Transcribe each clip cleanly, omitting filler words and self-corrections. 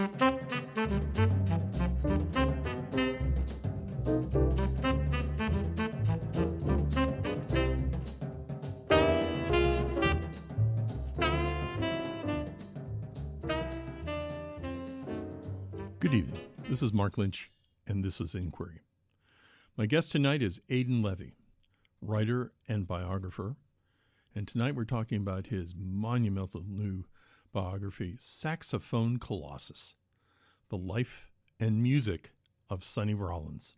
Good evening. This is Mark Lynch, and this is Inquiry. My guest tonight is Aidan Levy, writer and biographer. And tonight we're talking about his monumental new biography, Saxophone Colossus, The Life and Music of Sonny Rollins.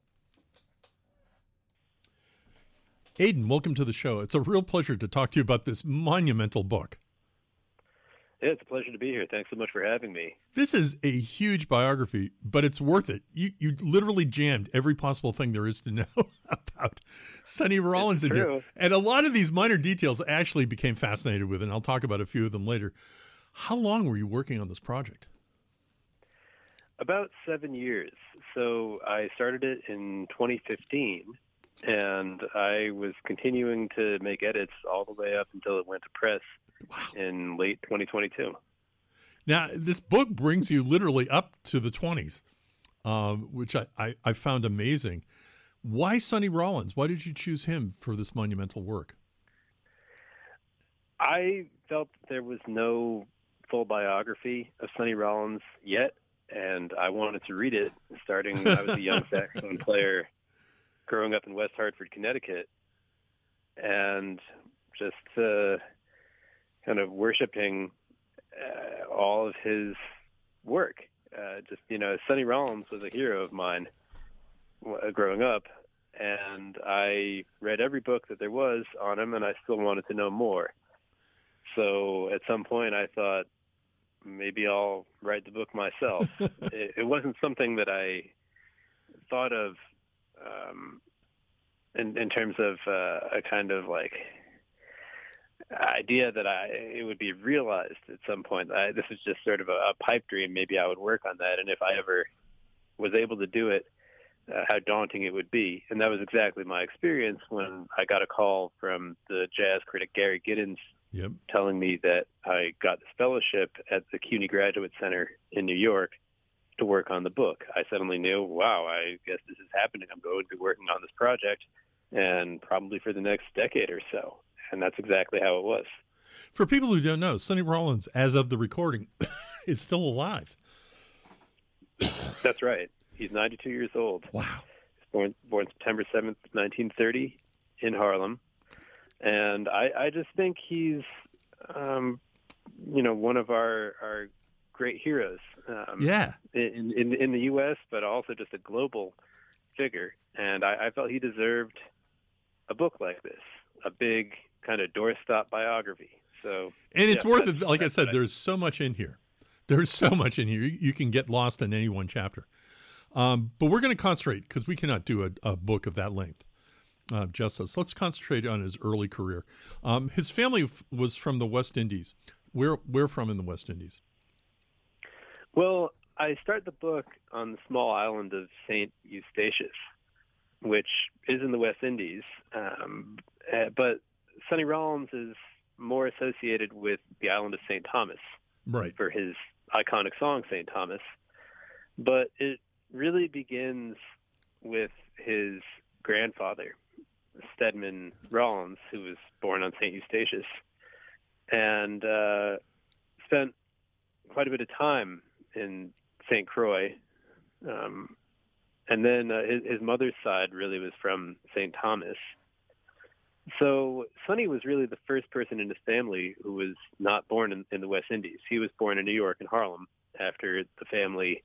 Aidan, welcome to the show. It's a real pleasure to talk to you about this monumental book. Yeah, it's a pleasure to be here. Thanks so much for having me. This is a huge biography, but it's worth it. You literally jammed every possible thing there is to know about Sonny Rollins in here. And a lot of these minor details I actually became fascinated with, and I'll talk about a few of them later. How long were you working on this project? About 7 years. So I started it in 2015, and I was continuing to make edits all the way up until it went to press. Wow. In late 2022. Now, this book brings you literally up to the 20s, which I found amazing. Why Sonny Rollins? Why did you choose him for this monumental work? I felt there was no full biography of Sonny Rollins yet, and I wanted to read it starting when I was a young saxophone player growing up in West Hartford, Connecticut, and just kind of worshiping all of his work. Sonny Rollins was a hero of mine growing up, and I read every book that there was on him, and I still wanted to know more. So at some point I thought, maybe I'll write the book myself. It wasn't something that I thought of in terms of a kind of like idea that it would be realized at some point. This is just sort of a pipe dream. Maybe I would work on that, and if I ever was able to do it, how daunting it would be. And that was exactly my experience when I got a call from the jazz critic Gary Giddens telling me that I got this fellowship at the CUNY Graduate Center in New York to work on the book. I suddenly knew, wow, I guess this is happening. I'm going to be working on this project, and probably for the next decade or so. And that's exactly how it was. For people who don't know, Sonny Rollins, as of the recording, is still alive. That's right. He's 92 years old. Wow. He's born September 7th, 1930 in Harlem. And I just think he's, one of our great heroes. In the U.S., but also just a global figure. And I felt he deserved a book like this, a big kind of doorstop biography. So, and it's worth it. Like I said, there's so much in here. There's so much in here. You can get lost in any one chapter. But we're going to concentrate, because we cannot do a book of that length justice. Let's concentrate on his early career. His family was from the West Indies. Where from in the West Indies? Well, I start the book on the small island of St. Eustatius, which is in the West Indies. But Sonny Rollins is more associated with the island of St. Thomas, right, for his iconic song, St. Thomas. But it really begins with his grandfather, Stedman Rollins, who was born on St. Eustatius, and spent quite a bit of time in St. Croix. And then his mother's side really was from St. Thomas. So Sonny was really the first person in his family who was not born in the West Indies. He was born in New York in Harlem after the family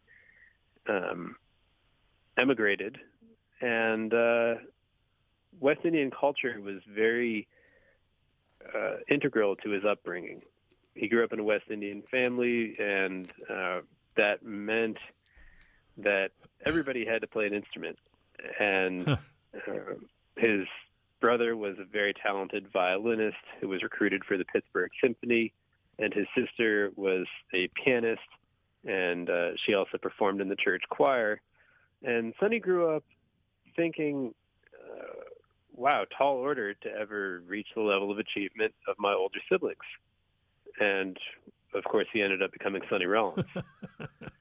emigrated. And West Indian culture was very integral to his upbringing. He grew up in a West Indian family, and that meant that everybody had to play an instrument. And his brother was a very talented violinist who was recruited for the Pittsburgh Symphony, and his sister was a pianist, and she also performed in the church choir. And Sonny grew up thinking, wow, tall order to ever reach the level of achievement of my older siblings. And, of course, he ended up becoming Sonny Rollins.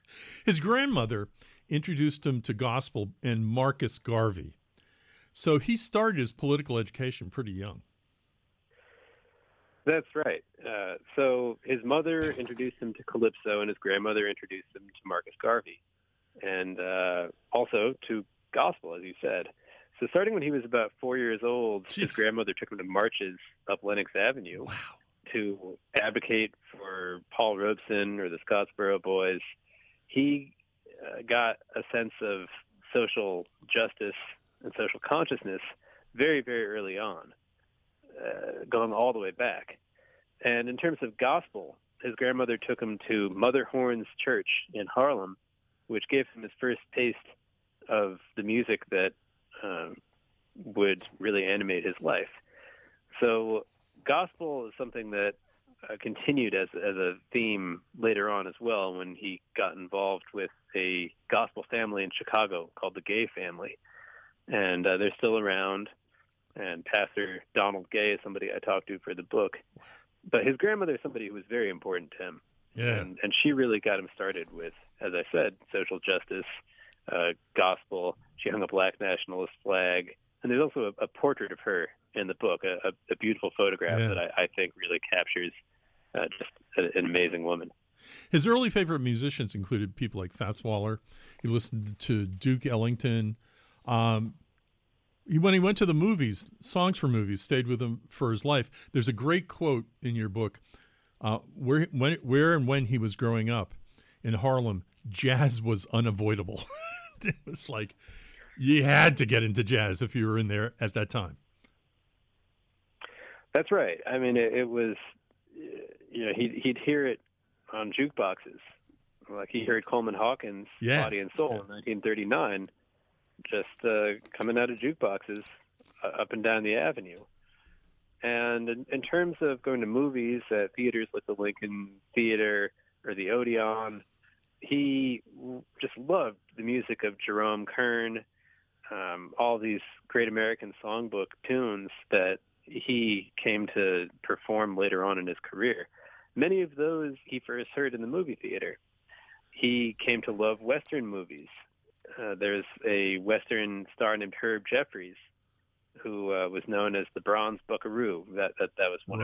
His grandmother introduced him to gospel and Marcus Garvey. So he started his political education pretty young. That's right. So his mother introduced him to Calypso, and his grandmother introduced him to Marcus Garvey, and also to gospel, as you said. So starting when he was about 4 years old, his grandmother took him to marches up Lenox Avenue to advocate for Paul Robeson or the Scottsboro Boys. He got a sense of social justice and social consciousness very, very early on, going all the way back. And in terms of gospel, his grandmother took him to Mother Horn's Church in Harlem, which gave him his first taste of the music that would really animate his life. So gospel is something that continued as a theme later on as well, when he got involved with a gospel family in Chicago called the Gay family. And they're still around. And Pastor Donald Gay is somebody I talked to for the book. But his grandmother is somebody who was very important to him. Yeah. And she really got him started with, as I said, social justice, gospel. She hung a black nationalist flag. And there's also a portrait of her in the book, a beautiful photograph that I think really captures just an amazing woman. His early favorite musicians included people like Fats Waller. He listened to Duke Ellington. When he went to the movies, songs for movies stayed with him for his life. There's a great quote in your book where and when he was growing up in Harlem, jazz was unavoidable. It was like you had to get into jazz if you were in there at that time. That's right. I mean, it was, he'd hear it on jukeboxes. Like he heard Coleman Hawkins' Body and Soul in 1939, just coming out of jukeboxes up and down the avenue. And in terms of going to movies at theaters like the Lincoln Theater or the Odeon, he just loved the music of Jerome Kern, all these great American songbook tunes that he came to perform later on in his career. Many of those he first heard in the movie theater. He came to love Western movies. There's a Western star named Herb Jeffries, who was known as the Bronze Buckaroo. That was one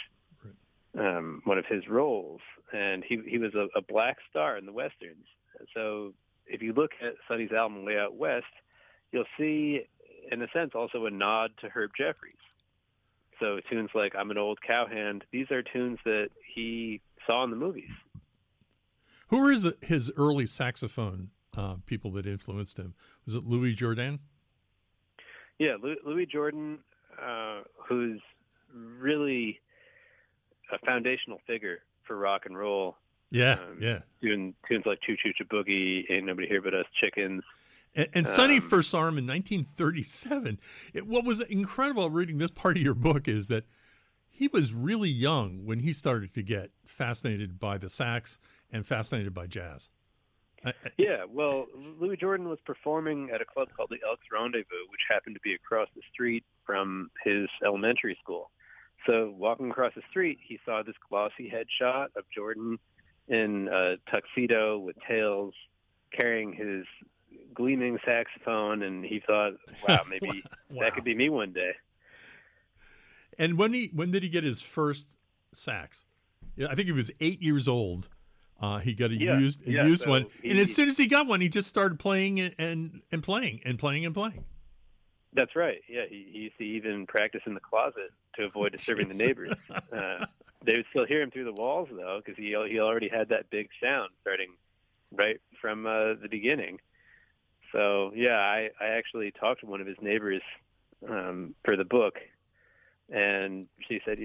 of his roles, and he was a black star in the westerns. So if you look at Sonny's album Way Out West, you'll see, in a sense, also a nod to Herb Jeffries. So tunes like I'm an Old Cowhand, these are tunes that he saw in the movies. Who were his early saxophone people that influenced him? Was it Louis Jordan? Yeah, Louis Jordan, who's really a foundational figure for rock and roll. Doing tunes like Choo Choo Boogie, Ain't Nobody Here But Us Chickens. And Sonny first saw him in 1937. What was incredible reading this part of your book is that he was really young when he started to get fascinated by the sax and fascinated by jazz. Yeah, well, Louis Jordan was performing at a club called the Elks Rendezvous, which happened to be across the street from his elementary school. So walking across the street, he saw this glossy headshot of Jordan in a tuxedo with tails, carrying his gleaming saxophone, and he thought, wow, maybe that could be me one day. And when did he get his first sax? Yeah, I think he was 8 years old. He got a used one, and as soon as he got one, he just started playing and playing. That's right. Yeah, he used to even practice in the closet to avoid disturbing the neighbors. They would still hear him through the walls, though, because he already had that big sound starting right from the beginning. So, yeah, I actually talked to one of his neighbors for the book, and she said,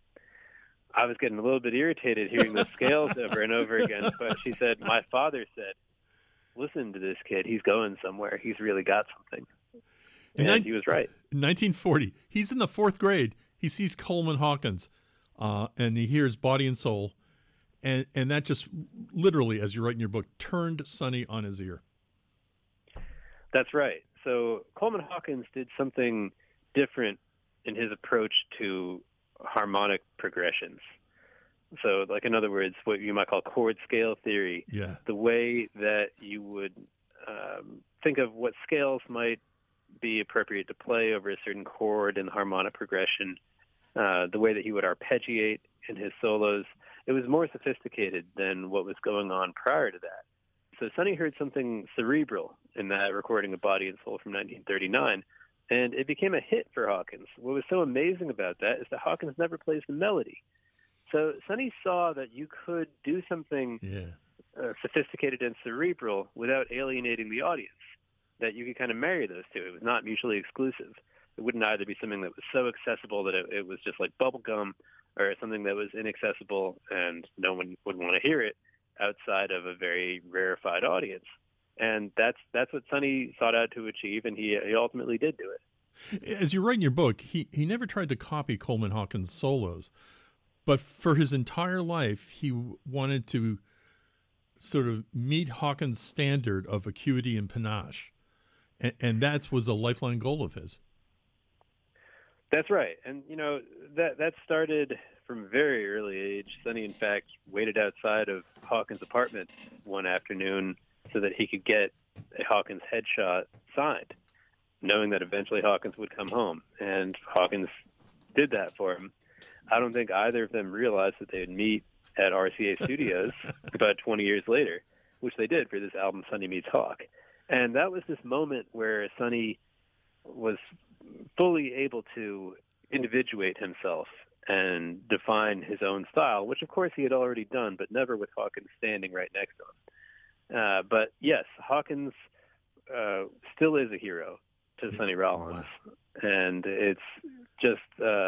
I was getting a little bit irritated hearing those scales over and over again, but she said, my father said, listen to this kid. He's going somewhere. He's really got something. And he was right. In 1940, he's in the fourth grade. He sees Coleman Hawkins, and he hears Body and Soul, and that just literally, as you write in your book, turned Sonny on his ear. That's right. So Coleman Hawkins did something different in his approach to harmonic progressions. So, like, in other words, what you might call chord scale theory, Yeah. the way that you would think of what scales might be appropriate to play over a certain chord in the harmonic progression, the way that he would arpeggiate in his solos. It was more sophisticated than what was going on prior to that. So Sonny heard something cerebral in that recording of Body and Soul from 1939, and it became a hit for Hawkins. What was so amazing about that is that Hawkins never plays the melody. So Sonny saw that you could do something sophisticated and cerebral without alienating the audience, that you could kind of marry those two. It was not mutually exclusive. It wouldn't either be something that was so accessible that it was just like bubble gum, or something that was inaccessible and no one would want to hear it outside of a very rarefied audience. And that's what Sonny sought out to achieve, and he ultimately did do it. As you write in your book, he never tried to copy Coleman Hawkins' solos, but for his entire life, he wanted to sort of meet Hawkins' standard of acuity and panache. And that was a lifelong goal of his. That's right. And, that started from a very early age. Sonny, in fact, waited outside of Hawkins' apartment one afternoon so that he could get a Hawkins headshot signed, knowing that eventually Hawkins would come home. And Hawkins did that for him. I don't think either of them realized that they would meet at RCA Studios about 20 years later, which they did for this album, Sonny Meets Hawk. And that was this moment where Sonny was fully able to individuate himself and define his own style, which of course he had already done, but never with Hawkins standing right next to him. But yes, Hawkins still is a hero to Sonny Rollins. Wow. And it's just,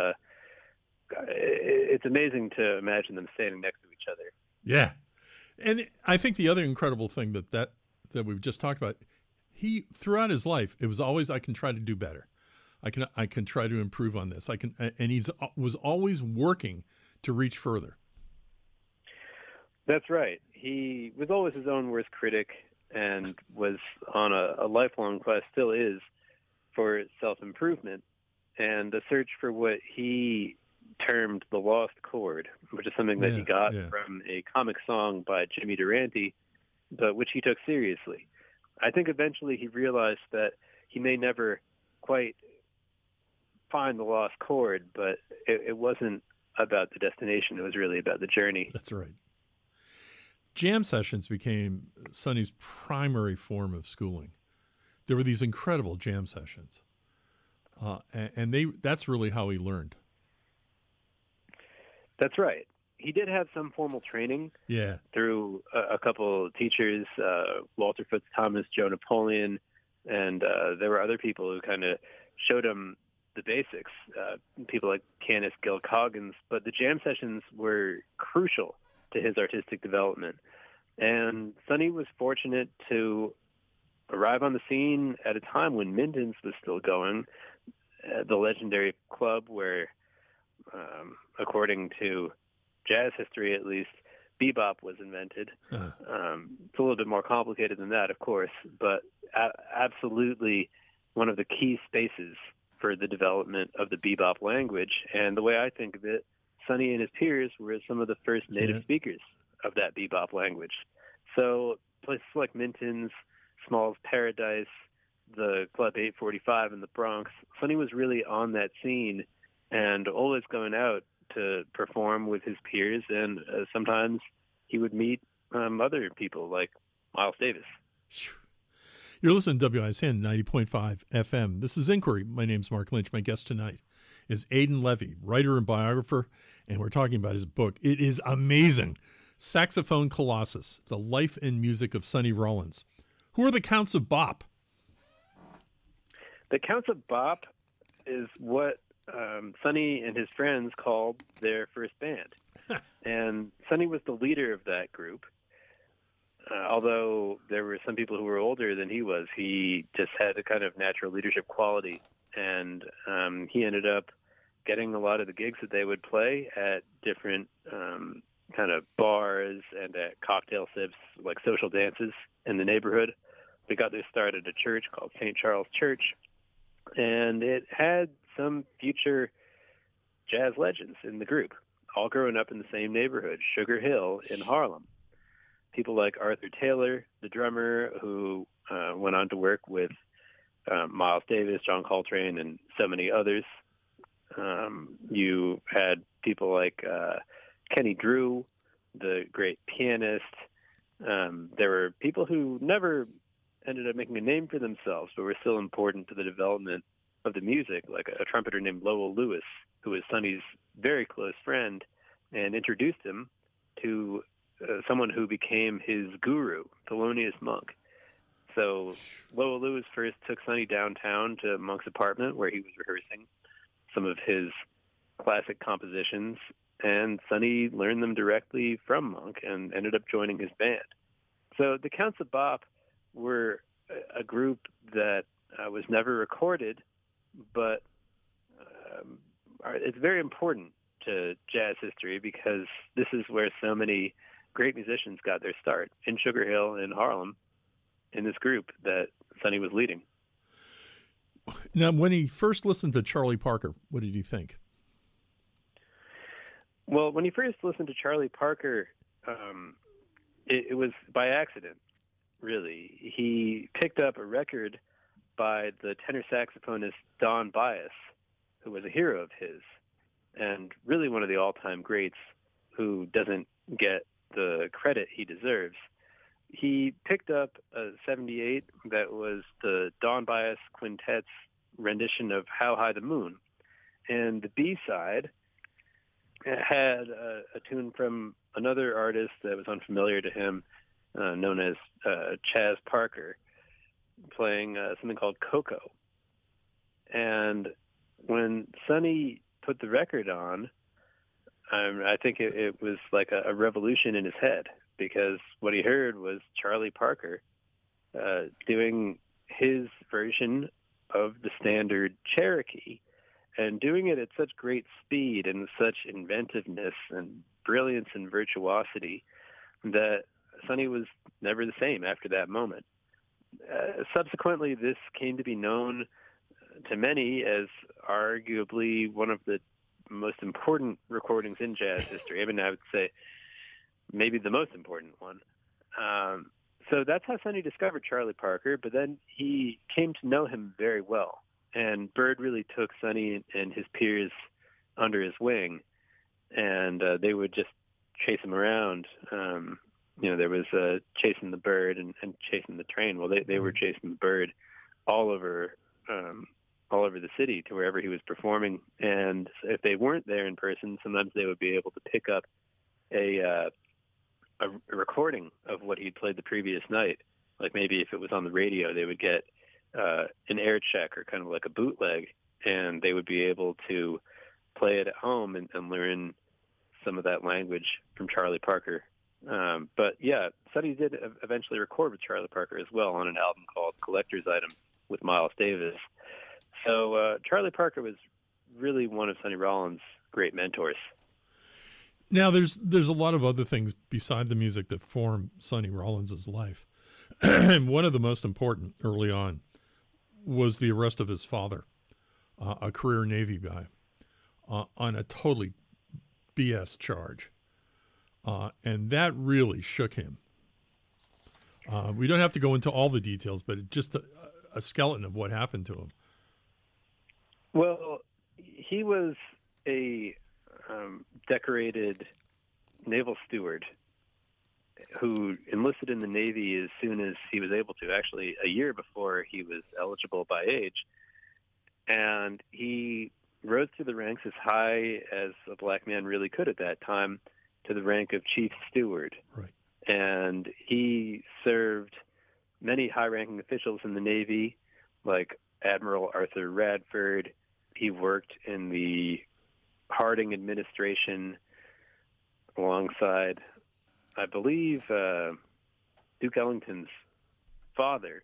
it's amazing to imagine them standing next to each other. Yeah. And I think the other incredible thing that we've just talked about, he, throughout his life, it was always, I can try to do better. I can try to improve on this. And he was always working to reach further. That's right. He was always his own worst critic and was on a lifelong quest, still is, for self-improvement and a search for what he termed the lost chord, which is something that he got from a comic song by Jimmy Durante, but which he took seriously. I think eventually he realized that he may never quite find the lost chord, but it wasn't about the destination. It was really about the journey. That's right. Jam sessions became Sonny's primary form of schooling. There were these incredible jam sessions, and that's really how he learned. That's right. He did have some formal training through a couple of teachers, Walter Foots Thomas, Joe Napoleon, and there were other people who kind of showed him the basics, people like Canis Gil-Coggins, but the jam sessions were crucial to his artistic development. And Sonny was fortunate to arrive on the scene at a time when Minton's was still going, the legendary club where, according to jazz history at least, bebop was invented. It's a little bit more complicated than that, of course, but absolutely one of the key spaces for the development of the bebop language. And the way I think of it, Sonny and his peers were some of the first native speakers of that bebop language. So places like Minton's, Small's Paradise, the Club 845 in the Bronx, Sonny was really on that scene and always going out to perform with his peers, and sometimes he would meet other people like Miles Davis. You're listening to WISN 90.5 FM. This is Inquiry. My name's Mark Lynch. My guest tonight is Aidan Levy, writer and biographer, and we're talking about his book. It is amazing. Saxophone Colossus, The Life and Music of Sonny Rollins. Who are the Counts of Bop? The Counts of Bop is what Sonny and his friends called their first band. And Sonny was the leader of that group. Although there were some people who were older than he was, he just had a kind of natural leadership quality. And he ended up getting a lot of the gigs that they would play at different kind of bars and at cocktail sips, like social dances in the neighborhood. They got their start at a church called St. Charles Church. And it had some future jazz legends in the group. all growing up in the same neighborhood, Sugar Hill in Harlem. People like Arthur Taylor, the drummer, who went on to work with Miles Davis, John Coltrane, and so many others. You had people like Kenny Drew, the great pianist. There were people who never ended up making a name for themselves, but were still important to the development of the music, like a trumpeter named Lowell Lewis, who was Sonny's very close friend and introduced him to someone who became his guru, Thelonious Monk. So Lowell Lewis first took Sonny downtown to Monk's apartment where he was rehearsing some of his classic compositions, and Sonny learned them directly from Monk and ended up joining his band. So the Counts of Bop were a group that was never recorded, but it's very important to jazz history because this is where so many great musicians got their start, in Sugar Hill in Harlem, in this group that Sonny was leading. Now, when he first listened to Charlie Parker, what did he think? Well, when he first listened to Charlie Parker, it was by accident, really. He picked up a record by the tenor saxophonist Don Byas, who was a hero of his, and really one of the all-time greats who doesn't get the credit he deserves. He picked up a 78 that was the Don Byas Quintet's rendition of How High the Moon. And the B-side had a tune from another artist that was unfamiliar to him, known as Chas Parker, playing something called Coco. And when Sonny put the record on, I think it was like a revolution in his head, because what he heard was Charlie Parker doing his version of the standard Cherokee, and doing it at such great speed and such inventiveness and brilliance and virtuosity that Sonny was never the same after that moment. Subsequently, this came to be known to many as arguably one of the most important recordings in jazz history. I mean, I would say maybe the most important one. So that's how Sonny discovered Charlie Parker, but then he came to know him very well. And Bird really took Sonny and his peers under his wing, and they would just chase him around. There was chasing the bird and chasing the train. Well, they were chasing the bird all over the city to wherever he was performing. And if they weren't there in person, sometimes they would be able to pick up a recording of what he'd played the previous night. Like maybe if it was on the radio, they would get an air check or kind of like a bootleg, and they would be able to play it at home and learn some of that language from Charlie Parker. But yeah, Sonny did eventually record with Charlie Parker as well on an album called Collector's Item with Miles Davis. So Charlie Parker was really one of Sonny Rollins' great mentors. Now, there's a lot of other things beside the music that form Sonny Rollins' life. And one of the most important early on was the arrest of his father, a career Navy guy, on a totally BS charge. And that really shook him. We don't have to go into all the details, but just a skeleton of what happened to him. Well, he was a decorated naval steward who enlisted in the Navy as soon as he was able to, actually a year before he was eligible by age. And he rose through the ranks as high as a black man really could at that time, to the rank of chief steward. Right. And he served many high-ranking officials in the Navy, like Admiral Arthur Radford. He worked in the Harding administration alongside, I believe, Duke Ellington's father.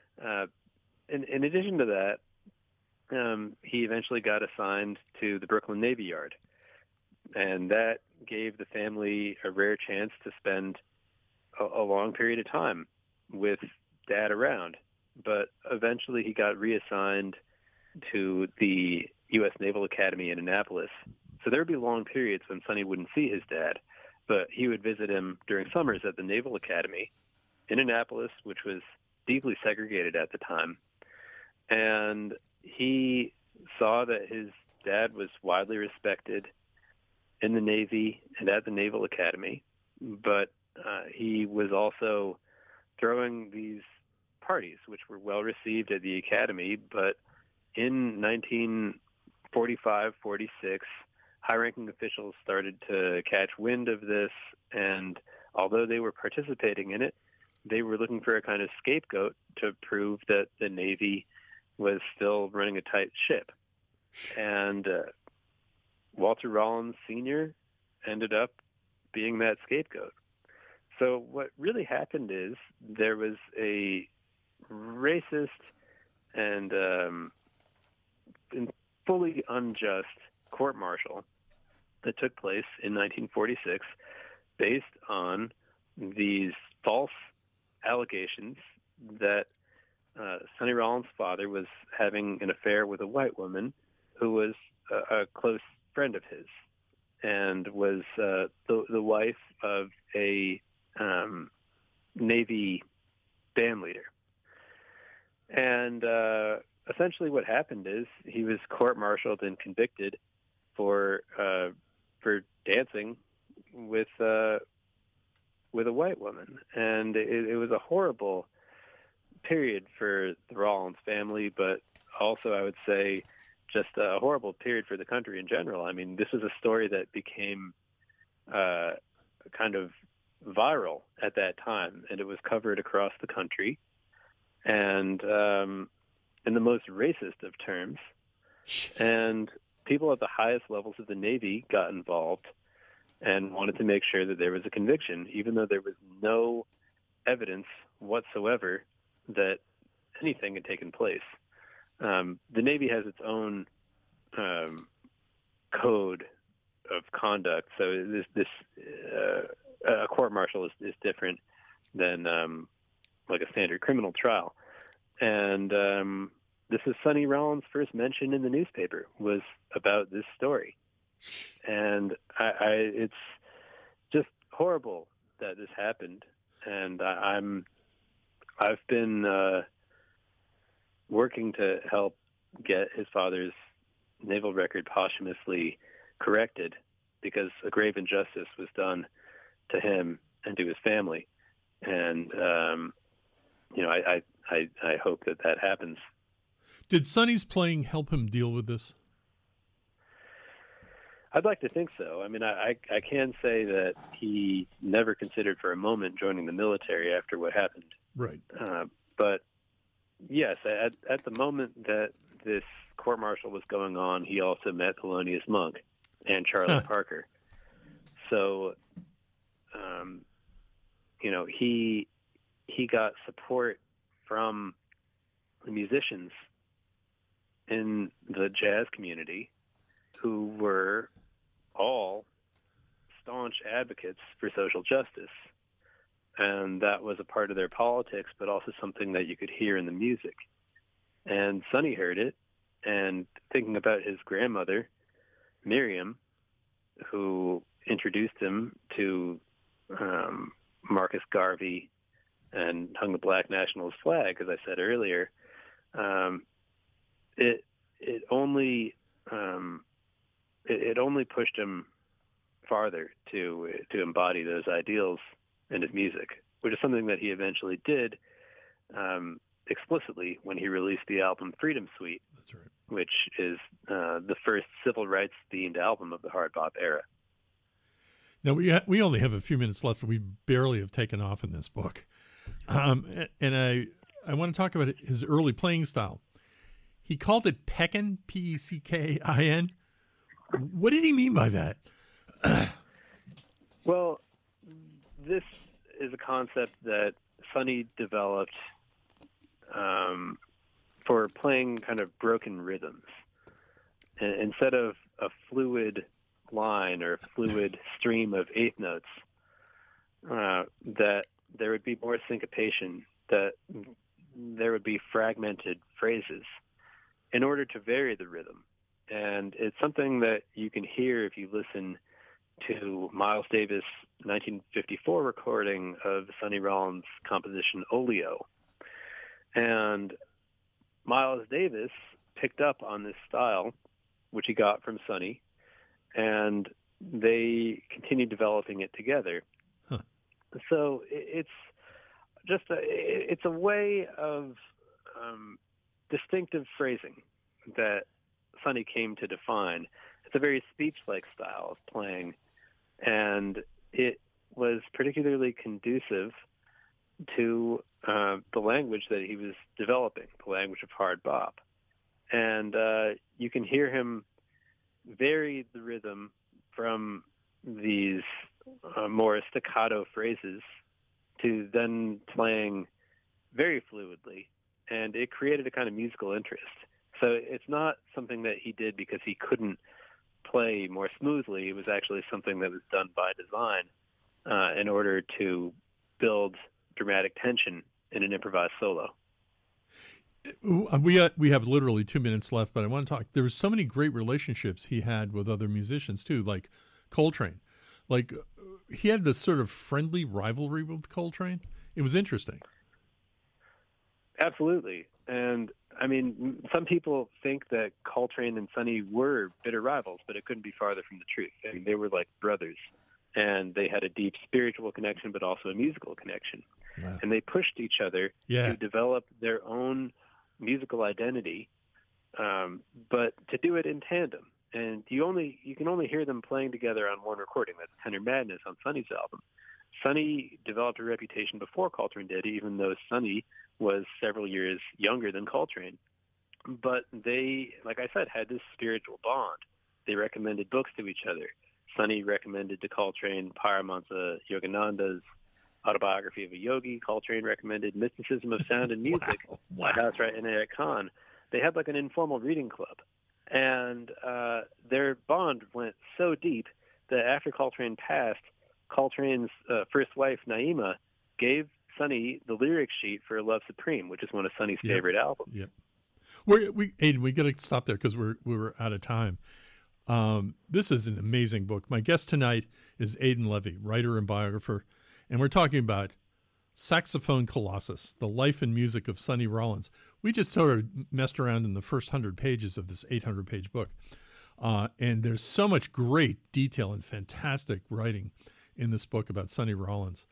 In addition to that, he eventually got assigned to the Brooklyn Navy Yard, and that gave the family a rare chance to spend a long period of time with Dad around. But eventually he got reassigned to the U.S. Naval Academy in Annapolis, So there would be long periods when Sonny wouldn't see his dad, but he would visit him during summers at the Naval Academy in Annapolis, which was deeply segregated at the time. And he saw that his dad was widely respected in the Navy and at the Naval Academy, but he was also throwing these parties, which were well received at the Academy. But in 1945-46, high-ranking officials started to catch wind of this, and although they were participating in it, they were looking for a kind of scapegoat to prove that the Navy was still running a tight ship. And Walter Rollins Sr. ended up being that scapegoat. So what really happened is there was a racist and fully unjust court-martial that took place in 1946 based on these false allegations that Sonny Rollins' father was having an affair with a white woman who was a close friend of his and was the wife of a Navy band leader. And essentially what happened is he was court-martialed and convicted for dancing with a white woman. And it was a horrible period for the Rollins family, but also I would say just a horrible period for the country in general. I mean, this was a story that became kind of viral at that time, and it was covered across the country. And in the most racist of terms. And people at the highest levels of the Navy got involved and wanted to make sure that there was a conviction, even though there was no evidence whatsoever that anything had taken place. The Navy has its own code of conduct, so a court-martial is different than like a standard criminal trial. And this is Sonny Rollins' first mention in the newspaper was about this story. And it's just horrible that this happened. And I've been working to help get his father's naval record posthumously corrected because a grave injustice was done to him and to his family. And, I hope that happens. Did Sonny's playing help him deal with this? I'd like to think so. I mean, I can say that he never considered for a moment joining the military after what happened. Right. But yes, at the moment that this court-martial was going on, he also met Thelonious Monk and Charlie Parker. So, he got support from the musicians in the jazz community who were all staunch advocates for social justice. And that was a part of their politics, but also something that you could hear in the music. And Sonny heard it, and thinking about his grandmother, Miriam, who introduced him to Marcus Garvey and hung the Black Nationalist flag, as I said earlier, it only pushed him farther to embody those ideals in his music, which is something that he eventually did explicitly when he released the album Freedom Suite. That's right. Which is the first civil rights-themed album of the hard bop era. Now, we only have a few minutes left, and we barely have taken off in this book. And I want to talk about his early playing style. He called it Peckin, Peckin. What did he mean by that? Well, this is a concept that Sonny developed for playing kind of broken rhythms. And instead of a fluid line or a fluid stream of eighth notes, that there would be more syncopation, that there would be fragmented phrases in order to vary the rhythm. And it's something that you can hear if you listen to Miles Davis' 1954 recording of Sonny Rollins' composition Oleo. And Miles Davis picked up on this style, which he got from Sonny, and they continued developing it together. Huh. So it's just it's a way of distinctive phrasing that Sonny came to define. It's a very speech-like style of playing, and it was particularly conducive to the language that he was developing, the language of hard bop. And you can hear him vary the rhythm from these more staccato phrases to then playing very fluidly, and it created a kind of musical interest. So it's not something that he did because he couldn't play more smoothly. It was actually something that was done by design in order to build dramatic tension in an improvised solo. We have literally 2 minutes left, but I want to talk. There were so many great relationships he had with other musicians too, like Coltrane. Like he had this sort of friendly rivalry with Coltrane. It was interesting. Absolutely. And I mean, some people think that Coltrane and Sonny were bitter rivals, but it couldn't be farther from the truth. I mean, they were like brothers, and they had a deep spiritual connection, but also a musical connection. Wow. And they pushed each other to develop their own musical identity, but to do it in tandem. And you can only hear them playing together on one recording. That's Tender Madness on Sonny's album. Sonny developed a reputation before Coltrane did, even though Sonny was several years younger than Coltrane. But they, like I said, had this spiritual bond. They recommended books to each other. Sonny recommended to Coltrane Paramahansa Yogananda's Autobiography of a Yogi. Coltrane recommended Mysticism of Sound and Music by Hasrat Inayat Khan. They had like an informal reading club. And their bond went so deep that after Coltrane passed, Coltrane's first wife, Naima, gave Sonny the lyric sheet for Love Supreme, which is one of Sonny's favorite albums. Yep. Aiden, we got to stop there because we're out of time. This is an amazing book. My guest tonight is Aidan Levy, writer and biographer, and we're talking about Saxophone Colossus, the life and music of Sonny Rollins. We just sort of messed around in the first 100 pages of this 800-page book, and there's so much great detail and fantastic writing in this book about Sonny Rollins.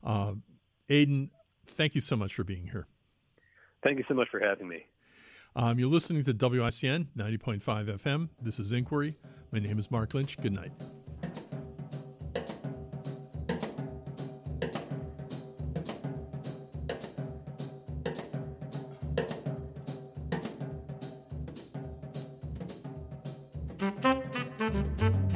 Aidan, thank you so much for being here. Thank you so much for having me. You're listening to WICN 90.5 FM. This is Inquiry. My name is Mark Lynch. Good night. Thank you.